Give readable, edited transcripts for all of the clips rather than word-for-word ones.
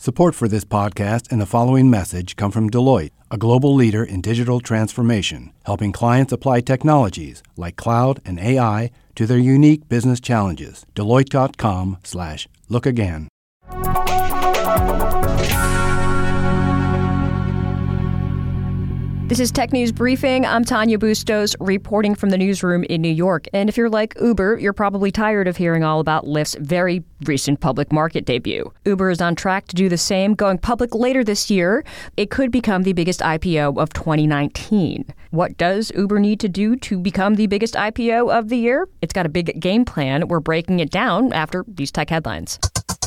Support for this podcast and the following message come from Deloitte, a global leader in digital transformation, helping clients apply technologies like cloud and AI to their unique business challenges. Deloitte.com/lookagain. This is Tech News Briefing. I'm Tanya Bustos, reporting from the newsroom in New York. And if you're like Uber, you're probably tired of hearing all about Lyft's very recent public market debut. Uber is on track to do the same, going public later this year. It could become the biggest IPO of 2019. What does Uber need to do to become the biggest IPO of the year? It's got a big game plan. We're breaking it down after these tech headlines.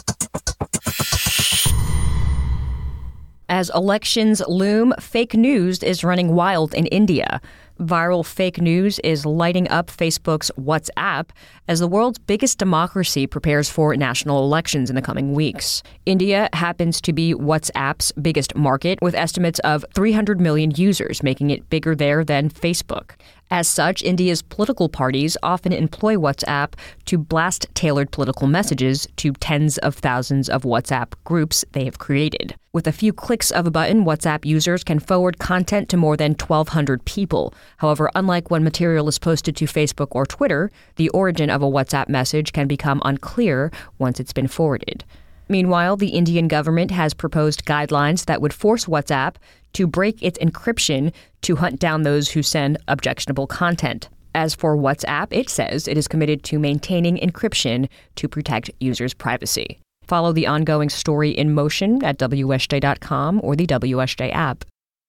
As elections loom, fake news is running wild in India. Viral fake news is lighting up Facebook's WhatsApp as the world's biggest democracy prepares for national elections in the coming weeks. India happens to be WhatsApp's biggest market, with estimates of 300 million users, making it bigger there than Facebook. As such, India's political parties often employ WhatsApp to blast tailored political messages to tens of thousands of WhatsApp groups they have created. With a few clicks of a button, WhatsApp users can forward content to more than 1,200 people. However, unlike when material is posted to Facebook or Twitter, the origin of a WhatsApp message can become unclear once it's been forwarded. Meanwhile, the Indian government has proposed guidelines that would force WhatsApp to break its encryption to hunt down those who send objectionable content. As for WhatsApp, it says it is committed to maintaining encryption to protect users' privacy. Follow the ongoing story in motion at WSJ.com or the WSJ app.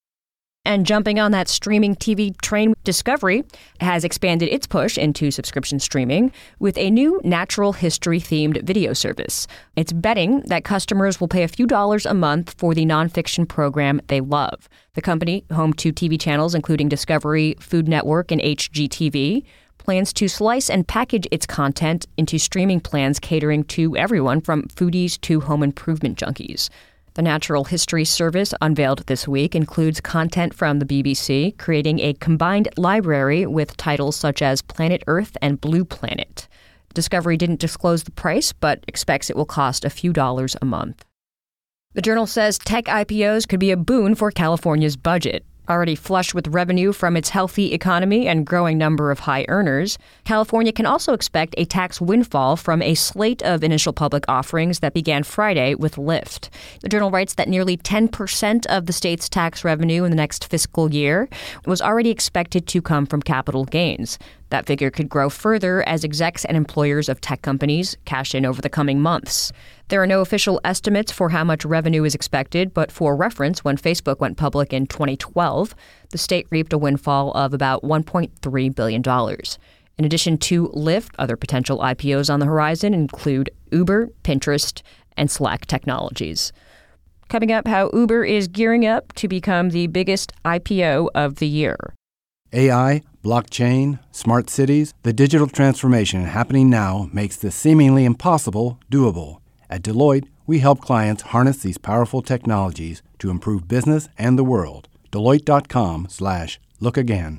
And jumping on that streaming TV train, Discovery has expanded its push into subscription streaming with a new natural history-themed video service. It's betting that customers will pay a few dollars a month for the nonfiction program they love. The company, home to TV channels including Discovery, Food Network, and HGTV, plans to slice and package its content into streaming plans catering to everyone from foodies to home improvement junkies. The Natural History Service, unveiled this week, includes content from the BBC, creating a combined library with titles such as Planet Earth and Blue Planet. Discovery didn't disclose the price, but expects it will cost a few dollars a month. The Journal says tech IPOs could be a boon for California's budget. Already flush with revenue from its healthy economy and growing number of high earners, California can also expect a tax windfall from a slate of initial public offerings that began Friday with Lyft. The Journal writes that nearly 10% of the state's tax revenue in the next fiscal year was already expected to come from capital gains. That figure could grow further as execs and employers of tech companies cash in over the coming months. There are no official estimates for how much revenue is expected, but for reference, when Facebook went public in 2012, the state reaped a windfall of about $1.3 billion. In addition to Lyft, other potential IPOs on the horizon include Uber, Pinterest, and Slack Technologies. Coming up, how Uber is gearing up to become the biggest IPO of the year. AI, blockchain, smart cities, the digital transformation happening now makes the seemingly impossible doable. At Deloitte, we help clients harness these powerful technologies to improve business and the world. Deloitte.com/lookagain.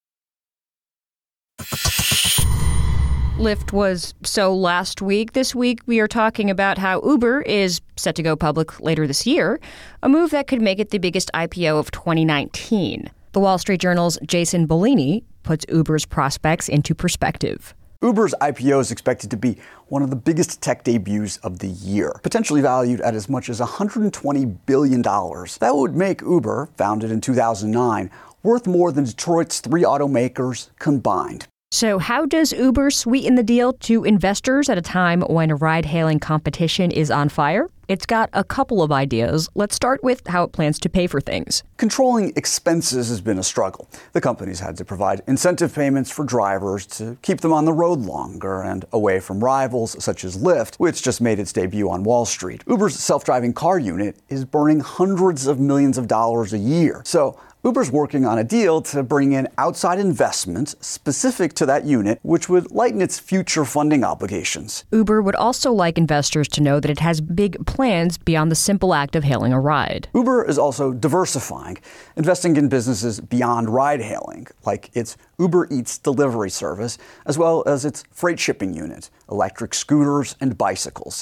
Lyft was so last week. This week, we are talking about how Uber is set to go public later this year, a move that could make it the biggest IPO of 2019. The Wall Street Journal's Jason Bellini puts Uber's prospects into perspective. Uber's IPO is expected to be one of the biggest tech debuts of the year, potentially valued at as much as $120 billion. That would make Uber, founded in 2009, worth more than Detroit's 3 automakers combined. So how does Uber sweeten the deal to investors at a time when ride-hailing competition is on fire? It's got a couple of ideas. Let's start with how it plans to pay for things. Controlling expenses has been a struggle. The company's had to provide incentive payments for drivers to keep them on the road longer and away from rivals such as Lyft, which just made its debut on Wall Street. Uber's self-driving car unit is burning hundreds of millions of dollars a year. So Uber's working on a deal to bring in outside investments specific to that unit, which would lighten its future funding obligations. Uber would also like investors to know that it has big plans beyond the simple act of hailing a ride. Uber is also diversifying, investing in businesses beyond ride-hailing, like its Uber Eats delivery service, as well as its freight shipping unit, electric scooters, and bicycles.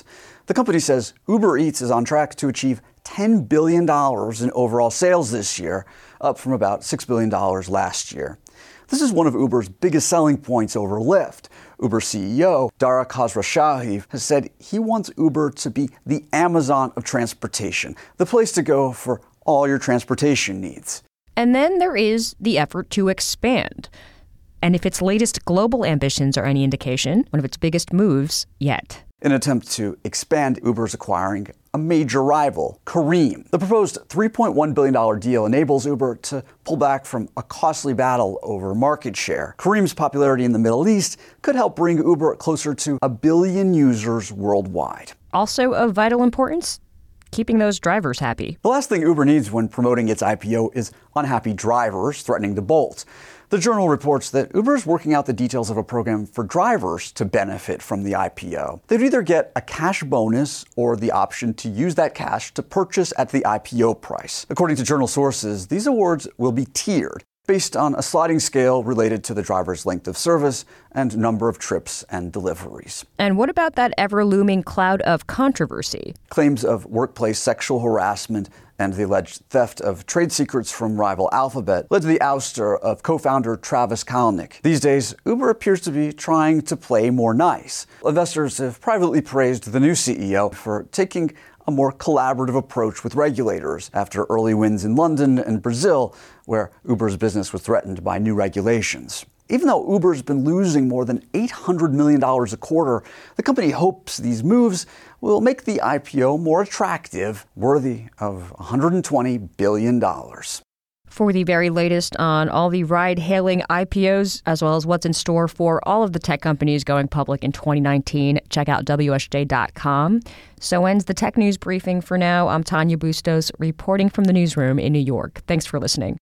The company says Uber Eats is on track to achieve $10 billion in overall sales this year, up from about $6 billion last year. This is one of Uber's biggest selling points over Lyft. Uber CEO Dara Khosrowshahi has said he wants Uber to be the Amazon of transportation, the place to go for all your transportation needs. And then there is the effort to expand. And if its latest global ambitions are any indication, one of its biggest moves yet. In an attempt to expand, Uber is acquiring a major rival, Careem. The proposed $3.1 billion deal enables Uber to pull back from a costly battle over market share. Careem's popularity in the Middle East could help bring Uber closer to 1 billion users worldwide. Also of vital importance, keeping those drivers happy. The last thing Uber needs when promoting its IPO is unhappy drivers threatening to bolt. The Journal reports that Uber is working out the details of a program for drivers to benefit from the IPO. They'd either get a cash bonus or the option to use that cash to purchase at the IPO price. According to Journal sources, these awards will be tiered based on a sliding scale related to the driver's length of service and number of trips and deliveries. And what about that ever-looming cloud of controversy? Claims of workplace sexual harassment and the alleged theft of trade secrets from rival Alphabet led to the ouster of co-founder Travis Kalanick. These days, Uber appears to be trying to play more nice. Investors have privately praised the new CEO for taking a more collaborative approach with regulators after early wins in London and Brazil, where Uber's business was threatened by new regulations. Even though Uber's been losing more than $800 million a quarter, the company hopes these moves will make the IPO more attractive, worthy of $120 billion. For the very latest on all the ride-hailing IPOs, as well as what's in store for all of the tech companies going public in 2019, check out WSJ.com. So ends the Tech News Briefing for now. I'm Tanya Bustos, reporting from the newsroom in New York. Thanks for listening.